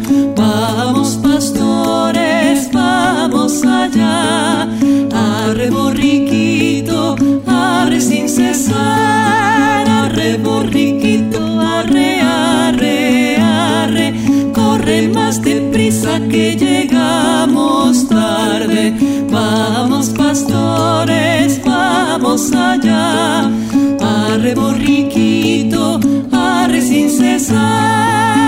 Vamos pastores, vamos allá. Arre borriquito, arre sin cesar. Arre borriquito, arre, arre, arre. Corre más deprisa que llegamos tarde. Vamos pastores, vamos allá. Arre borriquito, arre sin cesar.